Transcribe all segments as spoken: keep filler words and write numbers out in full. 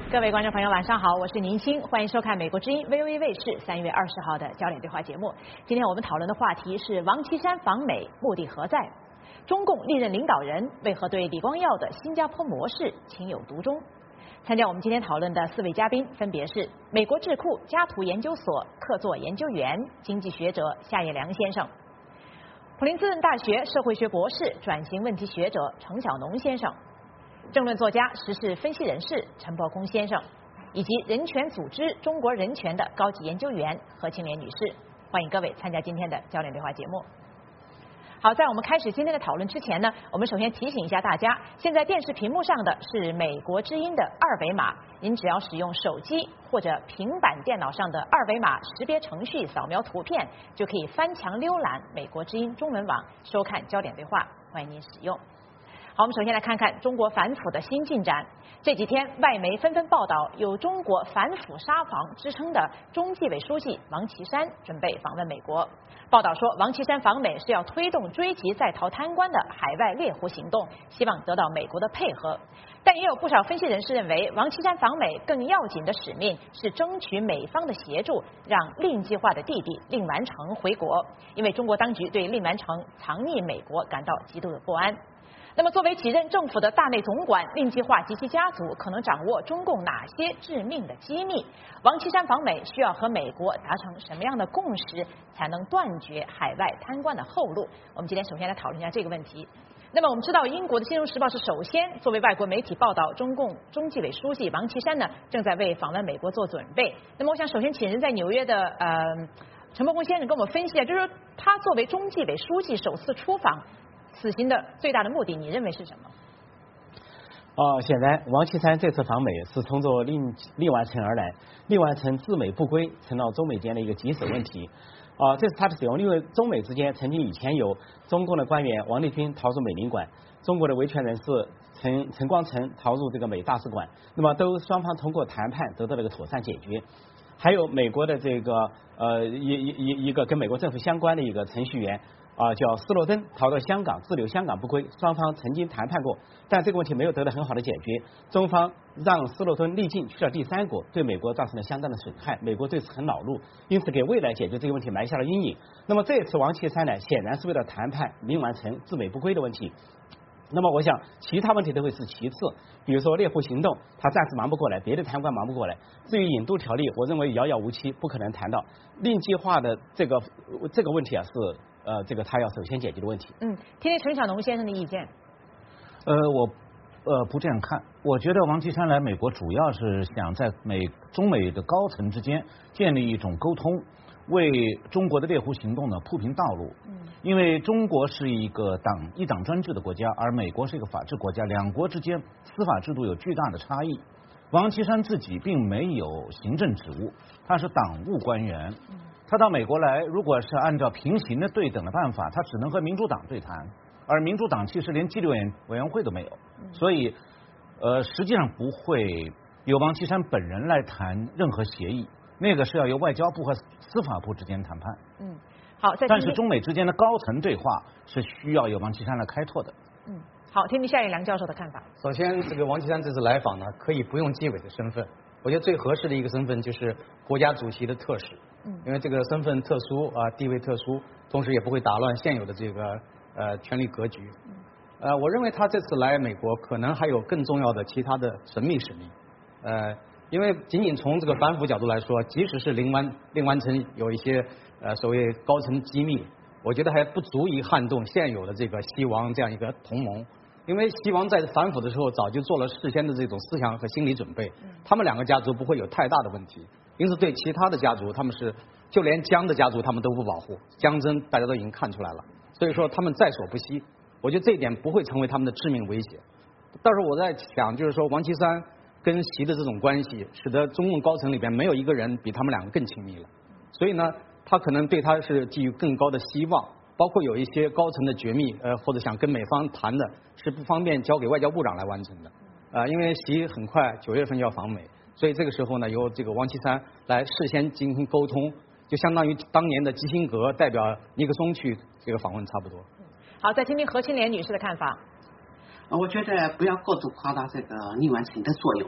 各位观众朋友，晚上好，我是宁青，欢迎收看美国之音 V O A 卫视三月二十号的焦点对话节目。今天我们讨论的话题是王岐山访美目的何在？中共历任领导人为何对李光耀的新加坡模式情有独钟？参加我们今天讨论的四位嘉宾分别是美国智库加图研究所客座研究员、经济学者夏业良先生，普林斯顿大学社会学博士、转型问题学者程晓农先生，政论作家、时事分析人士陈伯空先生，以及人权组织中国人权的高级研究员何庆莲女士。欢迎各位参加今天的焦点对话节目。好，在我们开始今天的讨论之前呢，我们首先提醒一下大家，现在电视屏幕上的是美国之音的二维码，您只要使用手机或者平板电脑上的二维码识别程序扫描图片，就可以翻墙浏览美国之音中文网，收看焦点对话，欢迎您使用。好，我们首先来看看中国反腐的新进展。这几天，外媒纷纷报道，有中国反腐沙皇之称的中纪委书记王岐山准备访问美国。报道说，王岐山访美是要推动追击在逃贪官的海外猎狐行动，希望得到美国的配合。但也有不少分析人士认为，王岐山访美更要紧的使命是争取美方的协助，让令计划的弟弟令完成回国，因为中国当局对令完成藏匿美国感到极度的不安。那么，作为几任政府的大内总管，令计划及其家族可能掌握中共哪些致命的机密？王岐山访美需要和美国达成什么样的共识，才能断绝海外贪官的后路？我们今天首先来讨论一下这个问题。那么我们知道，英国的《金融时报》是首先作为外国媒体报道，中共中纪委书记王岐山呢正在为访问美国做准备。那么，我想首先请人在纽约的呃陈伯空先生跟我们分析一下，就是说他作为中纪委书记首次出访，此行的最大的目的，你认为是什么？ 哦，显然王岐山这次访美是从着令令完成而来，令完成自美不归成了中美间的一个棘手问题。啊、呃，这是他的使用，因为中美之间曾经以前有中共的官员王立军逃入美领馆，中国的维权人士陈陈光诚逃入这个美大使馆，那么都双方通过谈判得到了一个妥善解决。还有美国的这个呃一一一一个跟美国政府相关的一个程序员。啊、呃，叫斯诺登逃到香港，滞留香港不归，双方曾经谈判过，但这个问题没有得到很好的解决。中方让斯诺登离境去了第三国，对美国造成了相当的损害，美国对此很恼怒，因此给未来解决这个问题埋下了阴影。那么这次王岐山呢，显然是为了谈判令完成自美不归的问题。那么我想，其他问题都会是其次，比如说猎狐行动，他暂时忙不过来，别的贪官忙不过来。至于引渡条例，我认为遥遥无期，不可能谈到。令计划的这个这个问题啊，是呃这个他要首先解决的问题。 嗯，听听陈晓农先生的意见。 呃，我呃不这样看，我觉得王岐山来美国主要是想在美中美的高层之间建立一种沟通，为中国的猎狐行动呢铺平道路。嗯，因为中国是一个党一党专制的国家，而美国是一个法治国家，两国之间司法制度有巨大的差异。王岐山自己并没有行政职务，他是党务官员。他到美国来，如果是按照平行的对等的办法，他只能和民主党对谈，而民主党其实连纪律委员委员会都没有，所以呃实际上不会由王岐山本人来谈任何协议，那个是要由外交部和司法部之间谈判。 嗯，好， 但是中美之间的高层对话是需要由王岐山来开拓的。 嗯，好，听听夏业良教授的看法。 首先，这个王岐山这次来访呢，可以不用纪委的身份，我觉得最合适的一个身份就是国家主席的特使。嗯，因为这个身份特殊啊，地位特殊，同时也不会打乱现有的这个呃权力格局。呃，我认为他这次来美国，可能还有更重要的其他的神秘使命。呃，因为仅仅从这个反腐角度来说，即使是令完令完成有一些呃所谓高层机密，我觉得还不足以撼动现有的这个西王这样一个同盟。因为西王在反腐的时候早就做了事先的这种思想和心理准备，他们两个家族不会有太大的问题，因此对其他的家族，他们是就连江的家族他们都不保护，江真大家都已经看出来了，所以说他们在所不惜，我觉得这一点不会成为他们的致命威胁。但是我在想，就是说王岐山跟习的这种关系，使得中共高层里边没有一个人比他们两个更亲密了，所以呢，他可能对他是寄予更高的希望。包括有一些高层的绝密，呃，或者想跟美方谈的，是不方便交给外交部长来完成的，啊、呃，因为习很快九月份就要访美，所以这个时候呢，由这个王岐山来事先进行沟通，就相当于当年的基辛格代表尼克松去这个访问差不多。 好，再听听何青莲女士的看法。 我觉得不要过度夸大这个令完成的作用。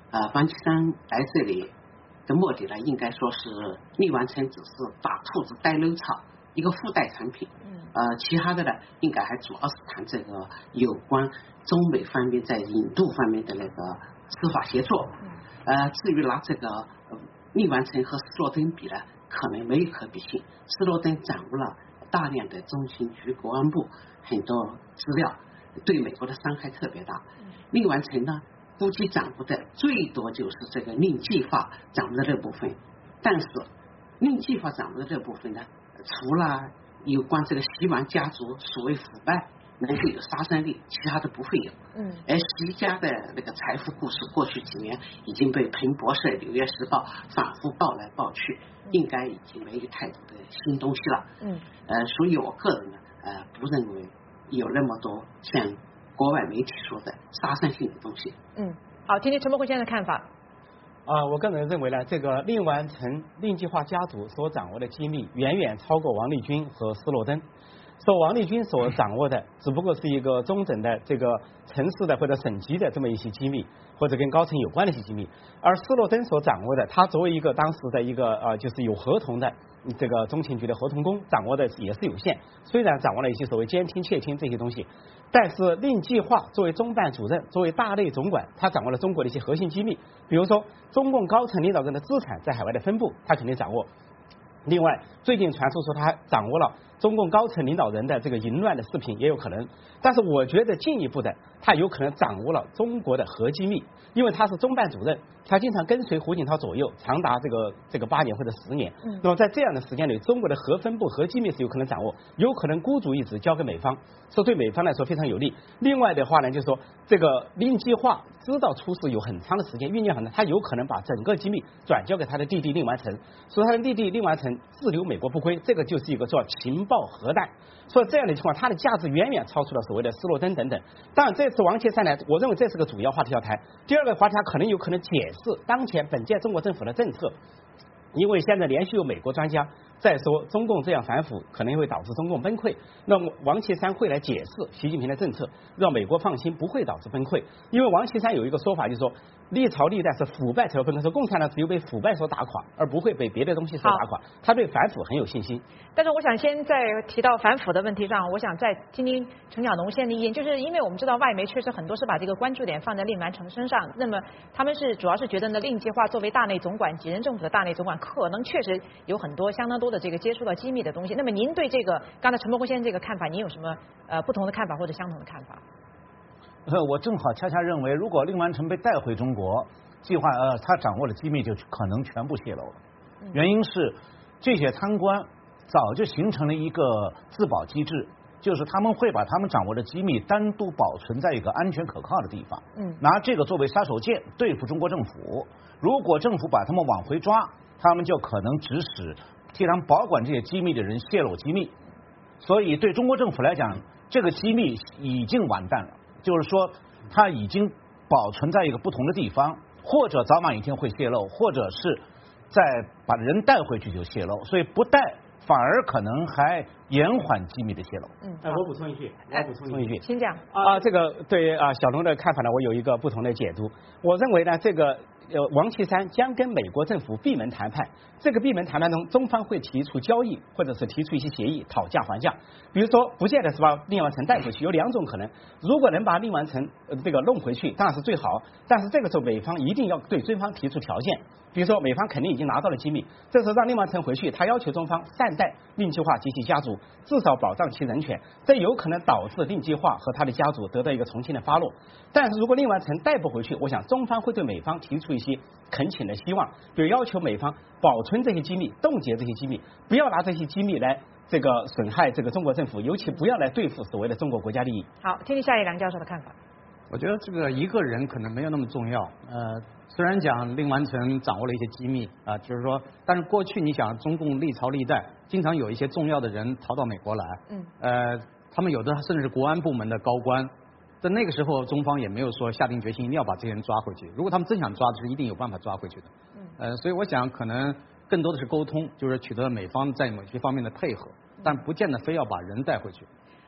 呃，王岐山来这里的目的呢，应该说是令完成只是打兔子带漏草一个附带产品。呃，其他的呢，应该还主要是谈这个有关中美方面在引渡方面的那个司法协作。呃，至于拿这个令完成和斯诺登比呢，可能没有可比性。斯诺登掌握了大量的中情局、国安部很多资料，对美国的伤害特别大。令完成呢，估计掌握的最多就是这个令计划掌握的这部分，但是令计划掌握的这部分呢，除了有关这个西王家族所谓腐败能够有杀伤力，其他的不会有。嗯，而习家的那个财富故事，过去几年已经被彭博社、纽约时报反复报来报去，应该已经没有太多的新东西了。嗯，呃，所以我个人呢，呃，不认为有那么多像国外媒体说的杀伤性的东西。嗯， 好，听听陈伯辉先生的看法。 啊，我个人认为呢，这个令完成令计划家族所掌握的机密远远超过王立军和斯诺登。说王立军所掌握的只不过是一个中等的这个城市的或者省级的这么一些机密，或者跟高层有关的一些机密，而斯诺登所掌握的，他作为一个当时的一个呃就是有合同的这个中情局的合同工，掌握的也是有限。虽然掌握了一些所谓监听、窃听这些东西，但是令计划作为中办主任，作为大内总管，他掌握了中国的一些核心机密，比如说中共高层领导人的资产在海外的分布，他肯定掌握。另外，最近传出说他掌握了中共高层领导人的这个淫乱的视频，也有可能。但是我觉得进一步的，他有可能掌握了中国的核机密，因为他是中办主任，他经常跟随胡锦涛左右，长达这个这个八年或者十年。嗯。那么在这样的时间里，中国的核分布、核机密是有可能掌握，有可能孤注一掷交给美方，说对美方来说非常有利。另外的话呢，就是说这个令计划知道出事有很长的时间，酝酿很长，他有可能把整个机密转交给他的弟弟令完成，说他的弟弟令完成自留美国不归，这个就是一个叫情报核弹。所以这样的情况，它的价值远远超出了所谓的斯诺登等等。当然，这次王岐山呢，我认为这是个主要话题要谈。第二个话题，它可能有可能解释当前本届中国政府的政策，因为现在连续有美国专家在说中共这样反腐可能会导致中共崩溃，那么王岐山会来解释习近平的政策，让美国放心不会导致崩溃。因为王岐山有一个说法，就是说历朝历代是腐败才会崩溃，说共产党只有被腐败所打垮，而不会被别的东西所打垮。他对反腐很有信心。 但是我想先在提到反腐的问题上，我想再听听陈晓农先生的意见，就是因为我们知道外媒确实很多是把这个关注点放在令完成身上，那么他们是主要是觉得呢，令计划作为大内总管，几任政府的大内总管，可能确实有很多相当多的这个接触到机密的东西。那么您对这个刚才陈伯辉先生这个看法，您有什么呃不同的看法或者相同的看法？ 呃，我正好恰恰认为，如果令完成被带回中国，计划呃他掌握的机密就可能全部泄露了。原因是这些贪官早就形成了一个自保机制，就是他们会把他们掌握的机密单独保存在一个安全可靠的地方，嗯，拿这个作为杀手锏对付中国政府。如果政府把他们往回抓，他们就可能指使替他们保管这些机密的人泄露机密。所以对中国政府来讲，这个机密已经完蛋了，就是说它已经保存在一个不同的地方，或者早晚一天会泄露，或者是再把人带回去就泄露，所以不带反而可能还延缓机密的泄露。 嗯，哎，我补充一句，我补充一句， 请讲。 啊，这个对于啊小龙的看法呢，我有一个不同的解读。我认为呢，这个呃王岐山将跟美国政府闭门谈判，这个闭门谈判中，中方会提出交易，或者是提出一些协议，讨价还价。比如说，不见得是把令完成带回去，有两种可能。如果能把令完成呃这个弄回去，当然是最好。但是这个时候，美方一定要对中方提出条件。比如说，美方肯定已经拿到了机密，这时候让令完成回去，他要求中方善待令计划及其家族，至少保障其人权，这有可能导致令计划和他的家族得到一个重新的发落。但是如果令完成带不回去，我想中方会对美方提出一些恳请的希望，比如要求美方保存这些机密，冻结这些机密，不要拿这些机密来这个损害这个中国政府，尤其不要来对付所谓的中国国家利益。 好，听听夏一良教授的看法。 我觉得这个一个人可能没有那么重要。呃，虽然讲令完成掌握了一些机密啊、呃，就是说，但是过去你想，中共历朝历代经常有一些重要的人逃到美国来，嗯，呃，他们有的甚至是国安部门的高官，在那个时候，中方也没有说下定决心一定要把这些人抓回去。如果他们真想抓，是一定有办法抓回去的。嗯，呃，所以我想可能更多的是沟通，就是取得美方在某些方面的配合，但不见得非要把人带回去。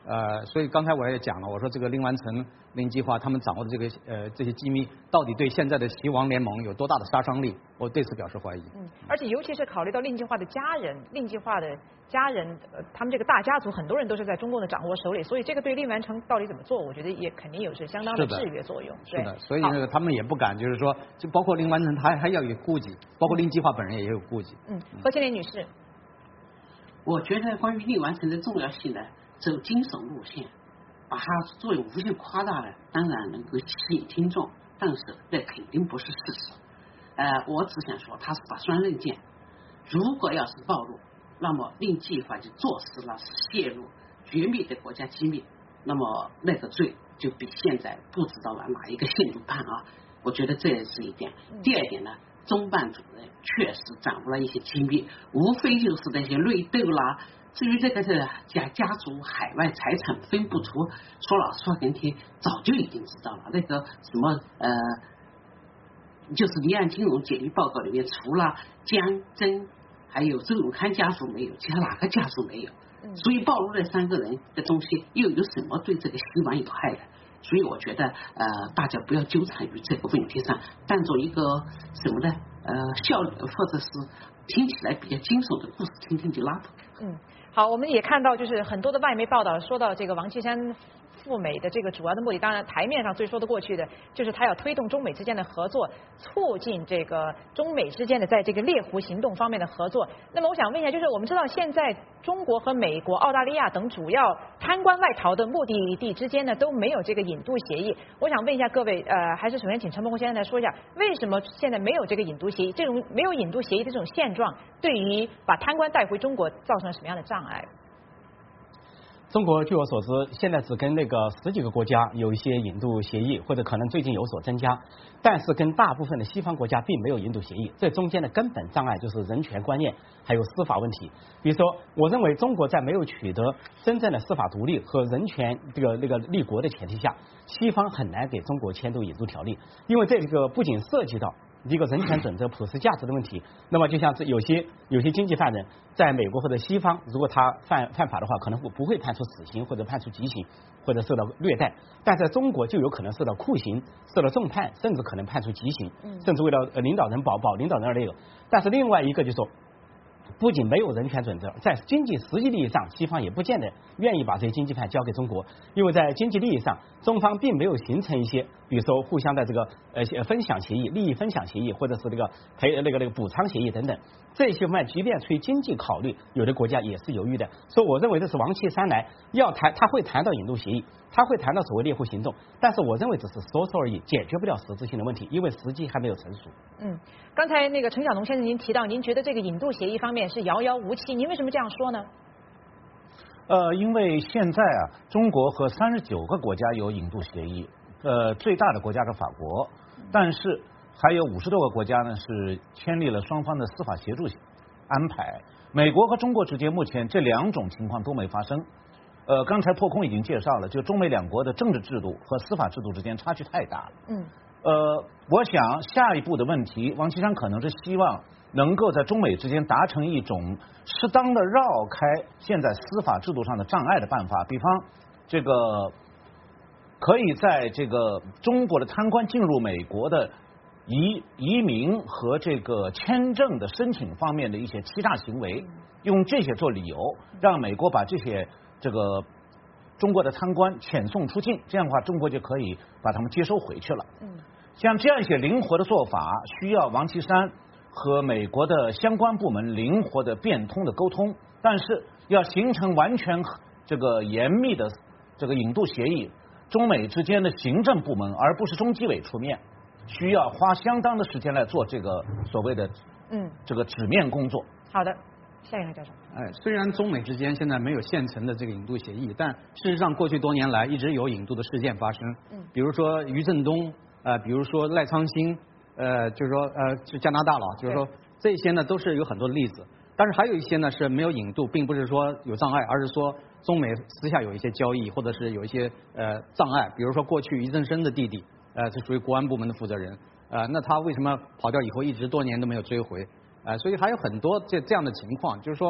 呃，所以刚才我也讲了，我说这个令完成令计划他们掌握的这个呃这些机密，到底对现在的西王联盟有多大的杀伤力？我对此表示怀疑。 嗯，而且尤其是考虑到令计划的家人，令计划的家人，呃，他们这个大家族很多人都是在中共的掌握手里，所以这个对令完成到底怎么做，我觉得也肯定有是相当的制约作用。 是的，所以那个他们也不敢，就是说，就包括令完成他还要有顾忌，包括令计划本人也有顾忌。 嗯，何庆莲女士， 我觉得关于令完成的重要性呢，走惊悚路线，把它作为无限夸大了，当然能够吸引听众，但是这肯定不是事实。呃，我只想说，它是把双刃剑。如果要是暴露，那么令计划就坐实了泄露绝密的国家机密，那么那个罪就比现在不知道往哪一个线路判啊。我觉得这也是一点。第二点呢，中办主任确实掌握了一些机密，无非就是那些内斗啦。至于这个是家家族海外财产分不出，说老实话给你听，早就已经知道了。那个什么呃，就是离岸金融解密报告里面，除了江真还有周永康家属没有，其他哪个家属没有？所以暴露这三个人的东西又有什么对这个西王有害的？所以我觉得呃，大家不要纠缠于这个问题上，当做一个什么呢？呃，笑或者是听起来比较惊悚的故事，听听就拉倒。 嗯。好，我们也看到，就是很多的外媒报道说到这个王岐山赴美的这个主要的目的，当然台面上最说得过去的，就是他要推动中美之间的合作，促进这个中美之间的在这个猎狐行动方面的合作。那么我想问一下，就是我们知道现在中国和美国、澳大利亚等主要贪官外逃的目的地之间呢都没有这个引渡协议。我想问一下各位，呃，还是首先请陈伯宏先生来说一下，为什么现在没有这个引渡协议？这种没有引渡协议的这种现状，对于把贪官带回中国造成了什么样的障碍？ 中国据我所知，现在只跟那个十几个国家有一些引渡协议，或者可能最近有所增加，但是跟大部分的西方国家并没有引渡协议。这中间的根本障碍就是人权观念，还有司法问题。比如说，我认为中国在没有取得真正的司法独立和人权这个那个立国的前提下，西方很难给中国签订引渡条例，因为这个不仅涉及到一个人权准则、普世价值的问题。那么，就像是有些有些经济犯人在美国或者西方，如果他犯犯法的话，可能不会判处死刑或者判处极刑，或者受到虐待；但在中国就有可能受到酷刑、受到重判，甚至可能判处极刑，甚至为了领导人保保领导人而那个。但是另外一个就是说，不仅没有人权准则，在经济实际利益上，西方也不见得愿意把这些经济犯交给中国，因为在经济利益上，中方并没有形成一些，比如说互相的这个呃分享协议、利益分享协议，或者是这个赔那个那个补偿协议等等。这些方面，即便出于经济考虑，有的国家也是犹豫的。所以我认为这是王岐山来要谈，他会谈到引渡协议，他会谈到所谓猎狐行动，但是我认为只是说说而已，解决不了实质性的问题，因为时机还没有成熟。 嗯，刚才那个陈晓农先生您提到，您觉得这个引渡协议方面是遥遥无期，您为什么这样说呢？ 呃，因为现在啊，中国和三十九个国家有引渡协议，呃，最大的国家是法国，但是还有五十多个国家呢是签订了双方的司法协助安排。美国和中国之间目前这两种情况都没发生。呃，刚才破空已经介绍了，就中美两国的政治制度和司法制度之间差距太大了。 嗯。 呃，我想下一步的问题，王岐山可能是希望能够在中美之间达成一种适当的绕开现在司法制度上的障碍的办法，比方这个可以在这个中国的贪官进入美国的移移民和这个签证的申请方面的一些欺诈行为，用这些做理由，让美国把这些这个中国的贪官遣送出境，这样的话中国就可以把他们接收回去了。 嗯， 像这样一些灵活的做法，需要王岐山和美国的相关部门灵活的变通的沟通，但是要形成完全这个严密的这个引渡协议，中美之间的行政部门而不是中纪委出面，需要花相当的时间来做这个所谓的嗯这个纸面工作。 好的，夏云教授。 哎，虽然中美之间现在没有现成的这个引渡协议，但事实上过去多年来一直有引渡的事件发生。嗯，比如说余振东，呃，比如说赖昌星，呃，就是说呃，是加拿大佬，就是说这些呢都是有很多的例子。但是还有一些呢是没有引渡，并不是说有障碍，而是说中美私下有一些交易，或者是有一些呃障碍。比如说过去余振生的弟弟，呃，是属于国安部门的负责人，呃，那他为什么跑掉以后一直多年都没有追回？呃，所以还有很多这这样的情况，就是说。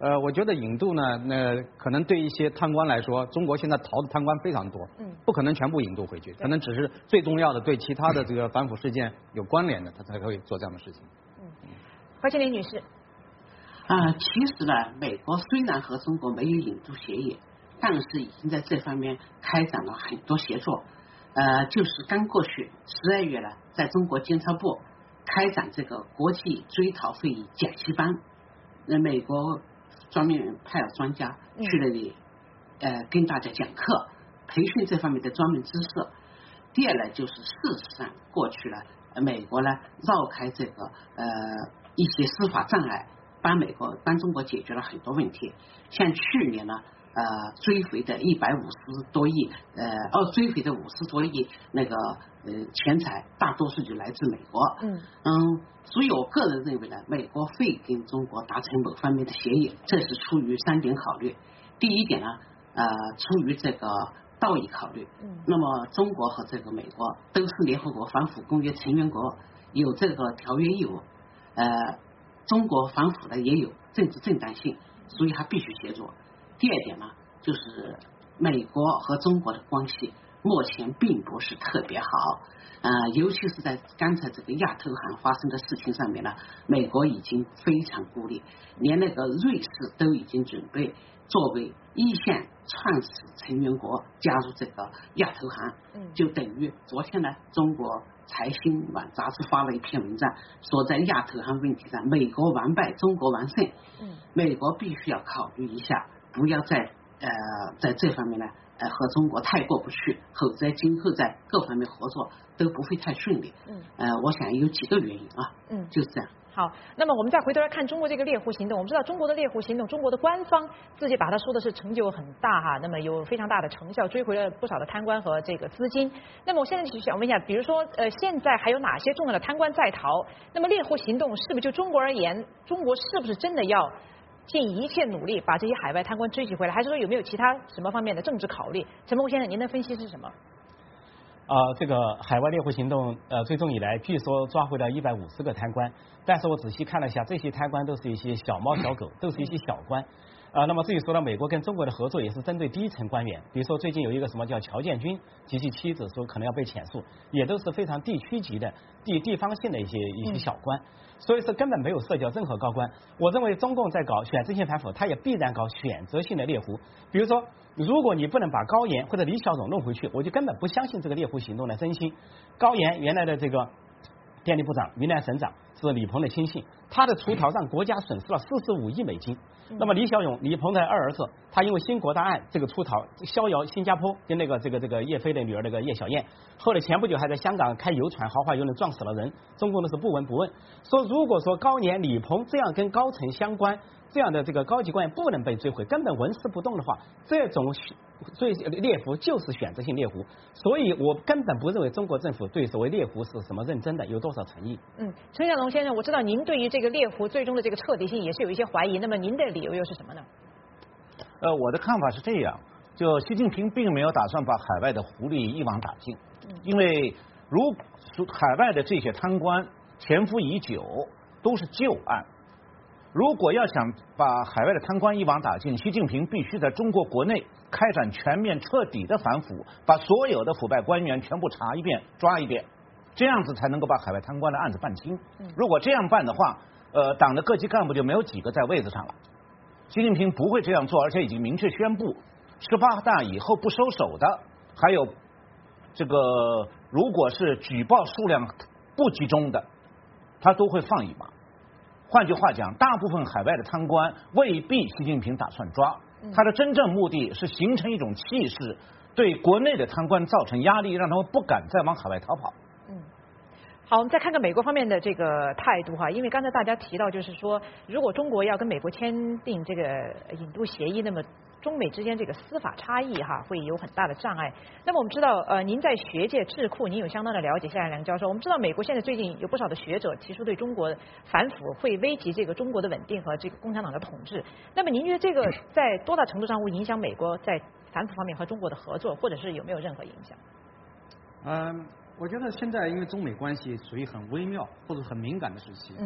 呃，我觉得引渡呢，那可能对一些贪官来说，中国现在逃的贪官非常多，嗯，不可能全部引渡回去，可能只是最重要的对其他的这个反腐事件有关联的，他才会做这样的事情。 嗯，何庆玲女士。 啊、呃，其实呢，美国虽然和中国没有引渡协议，但是已经在这方面开展了很多协作。呃，就是刚过去十二月呢，在中国监察部开展这个国际追逃会议讲习班，那美国专门派了专家去那里，呃，跟大家讲课，培训这方面的专门知识。第二呢，就是事实上过去了，美国呢绕开这个呃一些司法障碍，帮美国帮中国解决了很多问题。像去年呢。呃，追回的一百五十多亿，呃，哦，追回的五十多亿那个呃钱财，大多数就来自美国。嗯嗯，所以我个人认为呢，美国会跟中国达成某方面的协议，这是出于三点考虑。第一点呢，呃，出于这个道义考虑。嗯，那么中国和这个美国都是联合国反腐公约成员国，有这个条约义务。呃，中国反腐呢也有政治正当性，所以它必须协作。第二点呢，就是美国和中国的关系目前并不是特别好，呃，尤其是在刚才这个亚投行发生的事情上面呢，美国已经非常孤立，连那个瑞士都已经准备作为一线创始成员国加入这个亚投行，就等于昨天呢，中国财新网杂志发了一篇文章，说在亚投行问题上，美国完败，中国完胜，美国必须要考虑一下。不要在呃在这方面呢，呃和中国太过不去，否则今后在各方面合作都不会太顺利。嗯，呃，我想有几个原因啊。嗯，就是这样。 好，那么我们再回头来看中国这个猎狐行动，我们知道中国的猎狐行动，中国的官方自己把它说的是成就很大哈，那么有非常大的成效，追回了不少的贪官和这个资金。那么我现在就想问一下，比如说呃现在还有哪些重要的贪官在逃？那么猎狐行动是不是就中国而言，中国是不是真的要尽一切努力把这些海外贪官追击回来，还是说有没有其他什么方面的政治考虑？陈梦先生，您的分析是什么？ 啊、呃，这个海外猎狐行动，呃，最终以来据说抓回了一百五十个贪官，但是我仔细看了一下，这些贪官都是一些小猫小狗，都是一些小官。啊、呃，那么至于说到美国跟中国的合作，也是针对低层官员，比如说最近有一个什么叫乔建军及其妻子说可能要被起诉，也都是非常地区级的地地方性的一些一些小官。嗯，所以说根本没有涉及到任何高官。我认为中共在搞选择性反腐，他也必然搞选择性的猎狐。比如说，如果你不能把高岩或者李小龙弄回去，我就根本不相信这个猎狐行动的真心。高岩原来的这个电力部长、云南省长是李鹏的亲信，他的出逃让国家损失了四十五亿美金。那么李小勇、李鹏的二儿子，他因为新国大案这个出逃，逍遥新加坡，跟那个这个这个叶飞的女儿那个叶小燕，后来前不久还在香港开游船，豪华游轮撞死了人，中共的是不闻不问。说如果说高岩、李鹏这样跟高层相关这样的这个高级官员不能被追回，根本纹丝不动的话，这种所以猎狐就是选择性猎狐，所以我根本不认为中国政府对所谓猎狐是什么认真的，有多少诚意。 嗯，陈小龙先生，我知道您对于这个猎狐最终的这个彻底性也是有一些怀疑，那么您的理由又是什么呢？ 呃，我的看法是这样，就习近平并没有打算把海外的狐狸一网打尽，因为如海外的这些贪官潜伏已久，都是旧案。如果要想把海外的贪官一网打尽，习近平必须在中国国内开展全面彻底的反腐，把所有的腐败官员全部查一遍、抓一遍，这样子才能够把海外贪官的案子办清。如果这样办的话，呃，党的各级干部就没有几个在位子上了。习近平不会这样做，而且已经明确宣布，十八大以后不收手的，还有这个如果是举报数量不集中的，他都会放一马。换句话讲，大部分海外的贪官未必习近平打算抓，他的真正目的是形成一种气势，对国内的贪官造成压力，让他们不敢再往海外逃跑。 嗯，好，我们再看看美国方面的这个态度哈，因为刚才大家提到，就是说，如果中国要跟美国签订这个引渡协议，那么中美之间这个司法差异哈会有很大的障碍。那么我们知道，呃，您在学界智库您有相当的了解，夏良教授，我们知道美国现在最近有不少的学者提出对中国反腐会危及这个中国的稳定和这个共产党的统治。那么您觉得这个在多大程度上会影响美国在反腐方面和中国的合作，或者是有没有任何影响？ 嗯，我觉得现在因为中美关系属于很微妙或者很敏感的时期，嗯，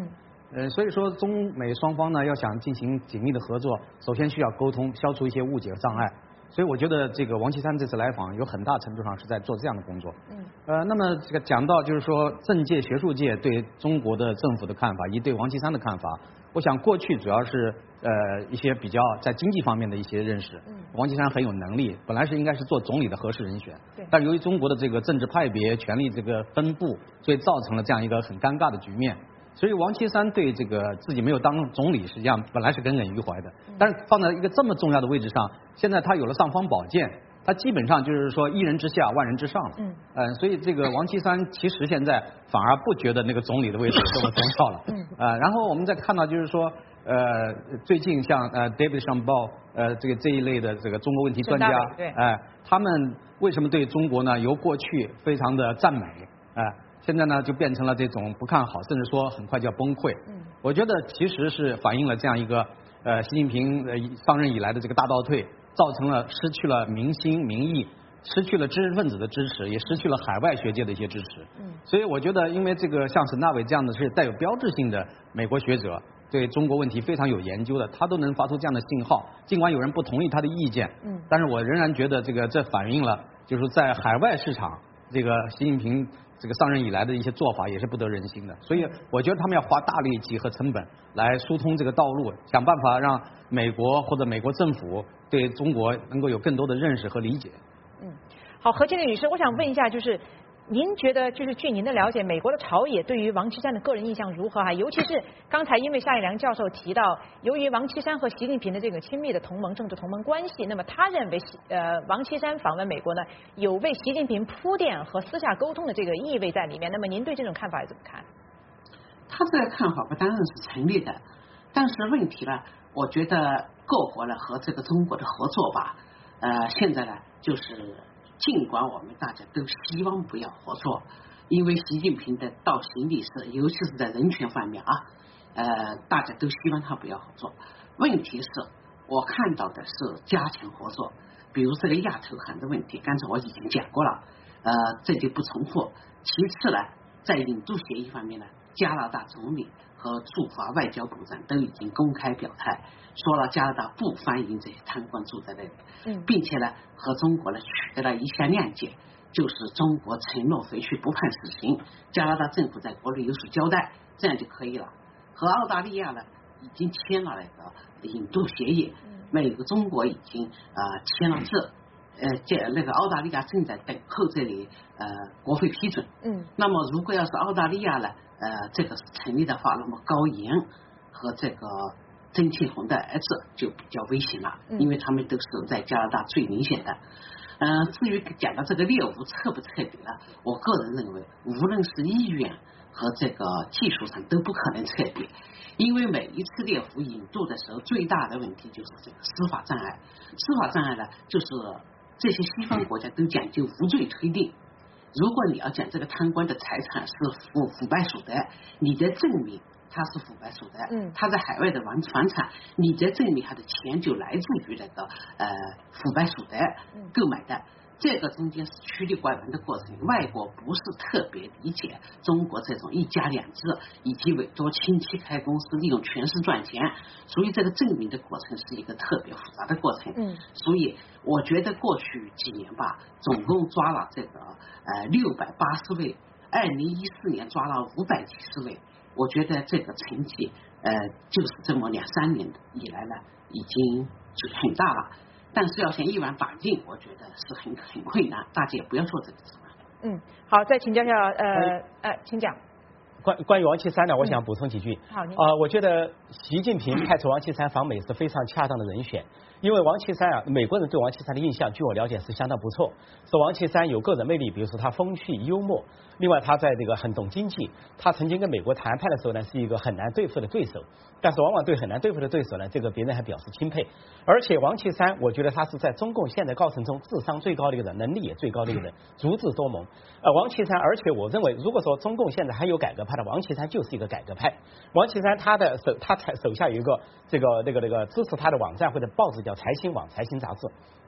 呃，所以说中美双方呢要想进行紧密的合作，首先需要沟通，消除一些误解和障碍。所以我觉得这个王岐山这次来访有很大程度上是在做这样的工作。嗯。呃，那么这个讲到就是说政界、学术界对中国的政府的看法，以及对王岐山的看法，我想过去主要是呃一些比较在经济方面的一些认识。嗯。王岐山很有能力，本来是应该是做总理的合适人选。对。但由于中国的这个政治派别、权力这个分布，所以造成了这样一个很尴尬的局面。所以王岐山对这个自己没有当总理，实际上本来是耿耿于怀的。但是放在一个这么重要的位置上，现在他有了尚方宝剑，他基本上就是说一人之下，万人之上了。嗯。呃，所以这个王岐山其实现在反而不觉得那个总理的位置这么重要了。嗯。呃，然后我们再看到就是说，呃，最近像呃 David Shambaugh 呃这个这一类的这个中国问题专家， 对， 哎、呃，他们为什么对中国呢由过去非常的赞美，哎、呃。现在呢，就变成了这种不看好，甚至说很快就要崩溃。嗯，我觉得其实是反映了这样一个呃，习近平呃上任以来的这个大倒退，造成了失去了民心民意，失去了知识分子的支持，也失去了海外学界的一些支持。嗯，所以我觉得，因为这个像沈大伟这样的是带有标志性的美国学者，对中国问题非常有研究的，他都能发出这样的信号，尽管有人不同意他的意见。嗯，但是我仍然觉得这个这反映了就是在海外市场，这个习近平这个上任以来的一些做法也是不得人心的，所以我觉得他们要花大力气和成本来疏通这个道路，想办法让美国或者美国政府对中国能够有更多的认识和理解。 嗯，好，何建立女士，我想问一下，就是您觉得，就是据您的了解，美国的朝野对于王岐山的个人印象如何啊？尤其是刚才因为夏一良教授提到，由于王岐山和习近平的这个亲密的同盟政治同盟关系，那么他认为呃王岐山访问美国呢，有为习近平铺垫和私下沟通的这个意味在里面。那么您对这种看法怎么看？ 他这个看法不当然是成立的，但是问题呢，我觉得各国呢和这个中国的合作吧，呃，现在呢就是。尽管我们大家都希望不要合作，因为习近平的倒行逆施，尤其是在人权方面啊，呃，大家都希望他不要合作。问题是，我看到的是加强合作，比如这个亚投行的问题，刚才我已经讲过了，呃，这就不重复。其次呢，在引渡协议方面呢，加拿大总理和驻华外交部长都已经公开表态，说了加拿大不欢迎这些贪官住在那里，嗯，并且呢和中国呢取得了一项谅解，就是中国承诺回去不判死刑，加拿大政府在国内有所交代，这样就可以了。和澳大利亚呢已经签了那个引渡协议，美国中国已经啊、呃、签了字，呃这那个澳大利亚正在等候这里呃国会批准，嗯，那么如果要是澳大利亚呢呃这个是成立的话，那么高岩和这个曾庆红的儿子就比较危险了，因为他们都是在加拿大最明显的。嗯、呃，至于讲到这个猎物彻不彻底了，我个人认为，无论是意愿和这个技术上都不可能彻底，因为每一次猎狐引渡的时候，最大的问题就是这个司法障碍。司法障碍呢，就是这些西方国家都讲究无罪推定。如果你要讲这个贪官的财产是腐腐败所得，你得证明他是腐败所得，嗯，他在海外的房房产，你得证明他的钱就来自于那个呃腐败所得购买的，这个中间是曲里拐弯的过程，外国不是特别理解中国这种一家两制以及委托亲戚开公司利用权势赚钱，所以这个证明的过程是一个特别复杂的过程。嗯，所以我觉得过去几年吧，总共抓了这个呃六百八十位，二零一四年抓了五百几十位。我觉得这个成绩，呃，就是这么两三年以来呢，已经就很大了。但是要想一网打尽，我觉得是很很困难，大家也不要做这个指望。 嗯，好，再请教一下，呃呃，请讲。 关关于王岐山呢，我想补充几句。 好， 啊、呃，我觉得习近平派出王岐山访美是非常恰当的人选，因为王岐山啊，美国人对王岐山的印象，据我了解是相当不错，说王岐山有个人魅力，比如说他风趣幽默，另外他在这个很懂经济，他曾经跟美国谈判的时候呢，是一个很难对付的对手，但是往往对很难对付的对手呢，这个别人还表示钦佩。而且王岐山，我觉得他是在中共现代高层中智商最高的一个人，能力也最高的一个人，足智多谋。呃，王岐山，而且我认为，如果说中共现在还有改革派的，王岐山就是一个改革派。王岐山他的手，他手下有一个这个那个那个支持他的网站或者报纸叫财新网、财新杂志。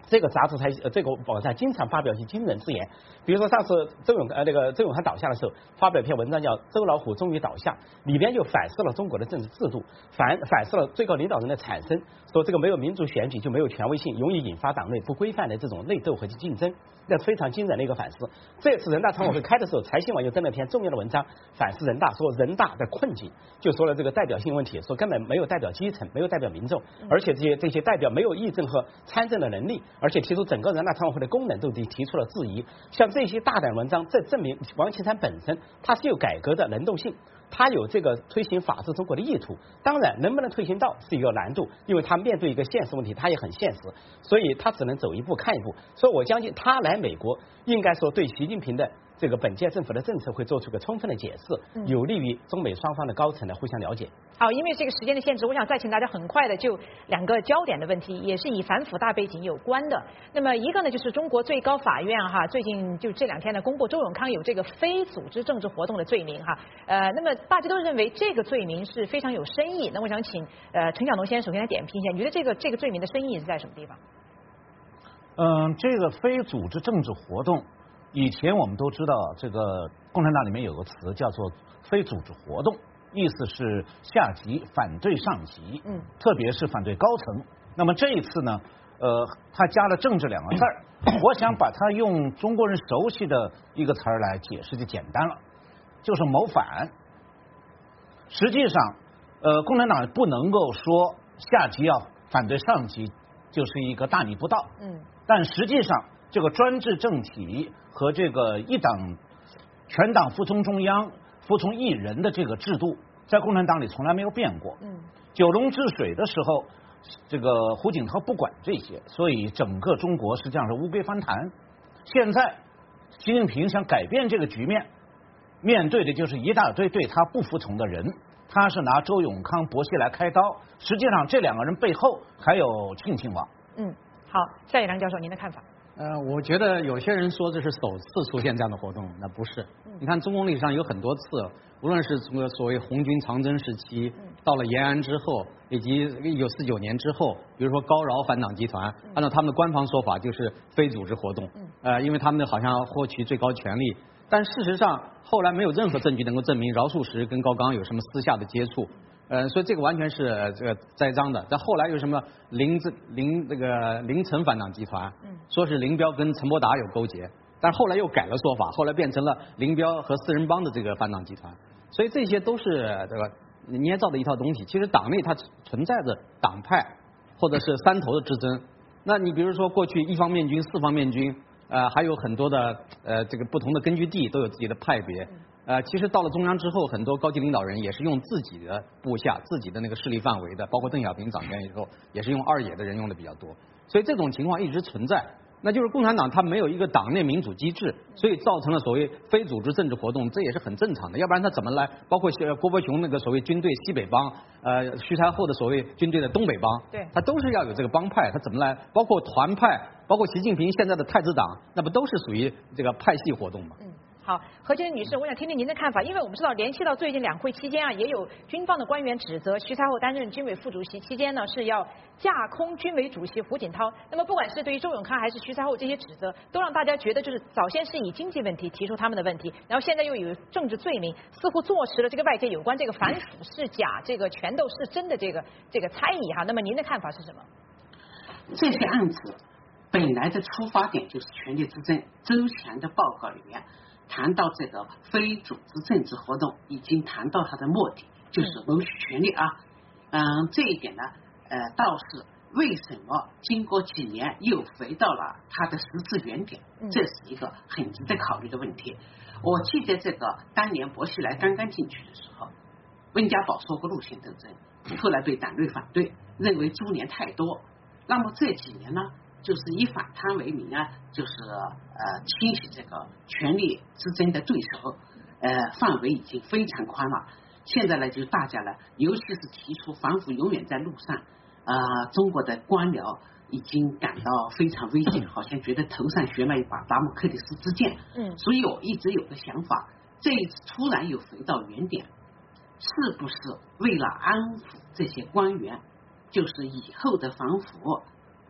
这个杂志才呃这个网站经常发表一些惊人之言，比如说上次周永呃那个周永康倒下的时候，发表一篇文章叫《周老虎终于倒下》，里边就反思了中国的政治制度，反反思了最高领导人的产生，说这个没有民主选举就没有权威性，容易引发党内不规范的这种内斗和竞争，那非常惊人的一个反思。这次人大常委会开的时候，财新网又登了一篇重要的文章，反思人大，说人大的困境，就说了这个代表性问题，说根本没有代表基层，没有代表民众，而且这些这些代表没有议政和参政的能力。而且提出整个人大常委会的功能都提提出了质疑，像这些大胆文章，这证明王岐山本身他是有改革的能动性，他有这个推行法治中国的意图。当然，能不能推行到是一个难度，因为他面对一个现实问题，他也很现实，所以他只能走一步看一步。所以我相信他来美国，应该说对习近平的这个本届政府的政策会做出个充分的解释，有利于中美双方的高层的互相了解。 好，因为这个时间的限制，我想再请大家很快的就两个焦点的问题，也是以反腐大背景有关的。那么一个呢，就是中国最高法院哈，最近就这两天呢公布周永康有这个非组织政治活动的罪名哈，呃，那么大家都认为这个罪名是非常有深意。那我想请呃陈晓农先生首先来点评一下，你觉得这个这个罪名的深意是在什么地方？ 嗯，这个非组织政治活动，以前我们都知道，这个共产党里面有个词叫做非组织活动。意思是下级反对上级，嗯，特别是反对高层。那么这一次呢，呃，他加了政治两个字儿，我想把它用中国人熟悉的一个词儿来解释就简单了，就是谋反。实际上，呃，共产党不能够说下级要反对上级就是一个大逆不道，嗯，但实际上这个专制政体和这个一党全党服从中央、服从一人的这个制度，在共产党里从来没有变过。嗯，九龙治水的时候，这个胡锦涛不管这些，所以整个中国实际上是乌龟翻盘。现在习近平想改变这个局面，面对的就是一大堆对他不服从的人。他是拿周永康、薄熙来开刀，实际上这两个人背后还有庆庆网。 嗯，好，夏野良教授，您的看法？ 呃，我觉得有些人说这是首次出现这样的活动，那不是。你看中共历史上有很多次，无论是从所谓红军长征时期，到了延安之后，以及一九四九年之后，比如说高饶反党集团，按照他们的官方说法就是非组织活动，呃，因为他们好像获取最高权力，但事实上后来没有任何证据能够证明饶漱石跟高岗有什么私下的接触。呃，所以这个完全是呃这个栽赃的。但后来有什么林林这个林陈反党集团，说是林彪跟陈伯达有勾结，但是后来又改了说法，后来变成了林彪和四人帮的这个反党集团。所以这些都是这个捏造的一套东西。其实党内它存在着党派或者是三头的之争。那你比如说过去一方面军、四方面军，呃，还有很多的呃这个不同的根据地都有自己的派别。呃，其实到了中央之后，很多高级领导人也是用自己的部下、自己的那个势力范围的，包括邓小平掌权以后，也是用二野的人用的比较多。所以这种情况一直存在，那就是共产党它没有一个党内民主机制，所以造成了所谓非组织政治活动，这也是很正常的。要不然他怎么来？包括郭伯雄那个所谓军队西北帮，呃，徐才厚的所谓军队的东北帮， 对， 他都是要有这个帮派，他怎么来？包括团派，包括习近平现在的太子党，那不都是属于这个派系活动吗？ 嗯。好，何洁女士，我想听听您的看法，因为我们知道，联系到最近两会期间啊，也有军方的官员指责徐才厚担任军委副主席期间呢，是要架空军委主席胡锦涛。那么，不管是对于周永康还是徐才厚这些指责，都让大家觉得就是早先是以经济问题提出他们的问题，然后现在又有政治罪名，似乎坐实了这个外界有关这个反腐是假、这个权斗是真的这个这个猜疑哈。那么您的看法是什么？ 这些案子本来的出发点就是权力之争。周全的报告里面谈到这个非组织政治活动，已经谈到它的目的就是谋取权力啊。嗯，这一点呢，呃，倒是为什么经过几年又回到了它的实质原点，这是一个很值得考虑的问题。我记得这个当年薄熙来刚刚进去的时候，温家宝说过路线斗争，后来被党内反对，认为株连太多。那么这几年呢，就是以反贪为名啊，就是呃清洗这个权力之争的对手，呃范围已经非常宽了。现在呢，就大家呢，尤其是提出反腐永远在路上，呃，中国的官僚已经感到非常危险，好像觉得头上悬了一把达摩克里斯之剑。嗯，所以我一直有个想法，这一次突然又回到原点，是不是为了安抚这些官员，就是以后的反腐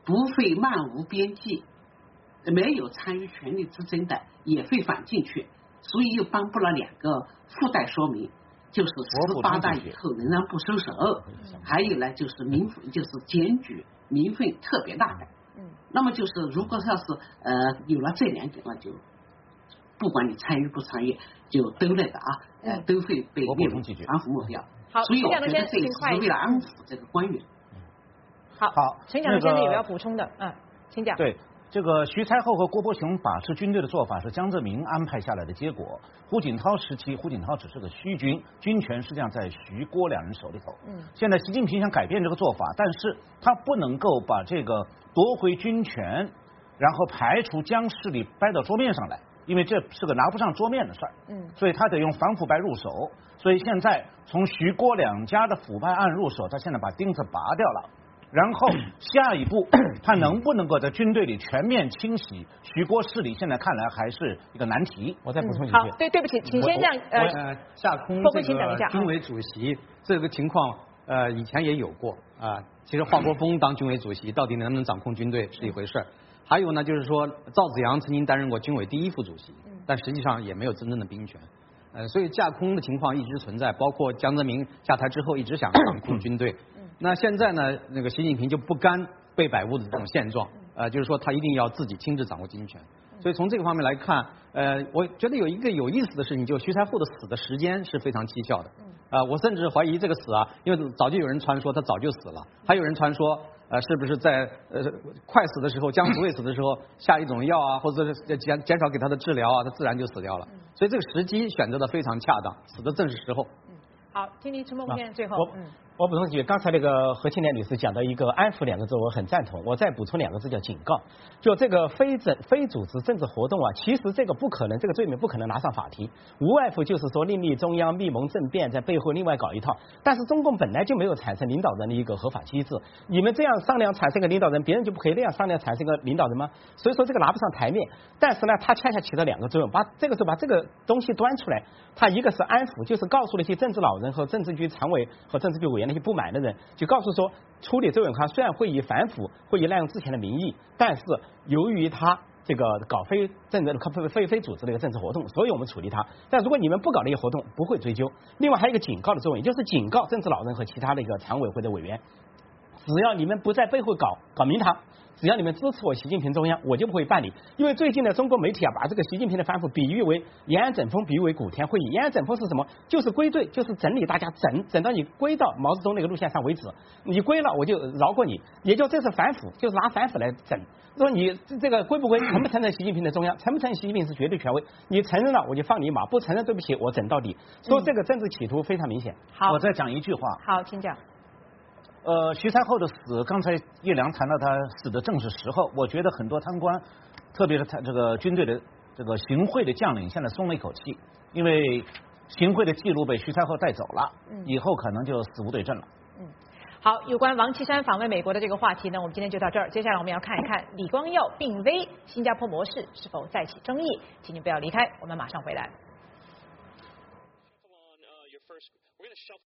不会漫无边际，没有参与权力之争的也会放进去，所以又颁布了两个附带说明，就是十八大以后仍然不收手，还有呢就是民就是检举民愤特别大的。那么就是如果要是呃有了这两点了，就不管你参与不参与，就都那个啊，呃都会被列入反腐目标。 好， 所以我觉得这一次是为了安抚这个官员。 好， 好， 陈讲现在有要补充的，嗯，请讲。 对。这个徐才厚和郭伯雄把持军队的做法是江泽民安排下来的结果。胡锦涛时期，胡锦涛只是个虚军，军权实际上在徐郭两人手里头。嗯，现在习近平想改变这个做法，但是他不能够把这个夺回军权，然后排除江势力掰到桌面上来，因为这是个拿不上桌面的事儿。嗯，所以他得用反腐败入手。所以现在从徐郭两家的腐败案入手，他现在把钉子拔掉了。然后下一步，他能不能够在军队里全面清洗徐郭势力？现在看来还是一个难题。 我再补充几句。 好，对，对不起，请先让呃下空这个军委主席这个情况，呃以前也有过啊。其实华国锋当军委主席，到底能不能掌控军队是一回事儿。还有呢，就是说赵紫阳曾经担任过军委第一副主席，但实际上也没有真正的兵权。呃，所以架空的情况一直存在，包括江泽民下台之后一直想掌控军队。那现在呢，那个习近平就不甘被摆布的这种现状，呃，就是说他一定要自己亲自掌握军权。所以从这个方面来看，呃，我觉得有一个有意思的事情，就徐才厚的死的时间是非常蹊跷的。啊、呃，我甚至怀疑这个死啊，因为早就有人传说他早就死了，还有人传说，呃，是不是在呃快死的时候，将死未死的时候下一种药啊，或者是减减少给他的治疗啊，他自然就死掉了。所以这个时机选择的非常恰当，死的正是时候。 好，听听陈梦燕最后。嗯。 我补充几句，刚才那个何庆莲女士讲到一个安抚两个字，我很赞同。我再补充两个字叫警告。就这个非政非组织政治活动啊，其实这个不可能，这个罪名不可能拿上法庭，无外乎就是说另立中央、密谋政变，在背后另外搞一套。但是中共本来就没有产生领导人的一个合法机制，你们这样商量产生个领导人，别人就不可以那样商量产生个领导人吗？所以说这个拿不上台面。但是呢，它恰恰起到两个作用，把这个时候把这个东西端出来，它一个是安抚，就是告诉那些政治老人和政治局常委和政治局委员那些不满的人。就告诉说，处理周永康虽然会以反腐、会以滥用之前的名义，但是由于他这个搞非政治、非非组织的一个政治活动，所以我们处理他。但如果你们不搞这些活动，不会追究。另外还有一个警告的作用，也就是警告政治老人和其他的一个常委会的委员，只要你们不在背后搞搞名堂。只要你们支持我习近平中央，我就不会办理。因为最近的中国媒体啊，把这个习近平的反腐比喻为延安整风，比喻为古田会议。延安整风是什么？就是归队，就是整理大家，整整到你归到毛泽东那个路线上为止。你归了，我就饶过你。也就这是反腐，就是拿反腐来整。说你这个归不归，承不承认习近平的中央，承不承认习近平是绝对权威？你承认了，我就放你一马；不承认，对不起，我整到底。说这个政治企图非常明显。 好， 我再讲一句话。 好，请讲。 呃，徐才厚的死，刚才叶良谈到他死的正是时候。我觉得很多贪官，特别是他这个军队的这个行贿的将领，现在松了一口气，因为行贿的记录被徐才厚带走了，以后可能就死无对证了。 嗯，好，有关王岐山访问美国的这个话题呢，我们今天就到这儿。接下来我们要看一看李光耀病危，新加坡模式是否再起争议？请您不要离开，我们马上回来。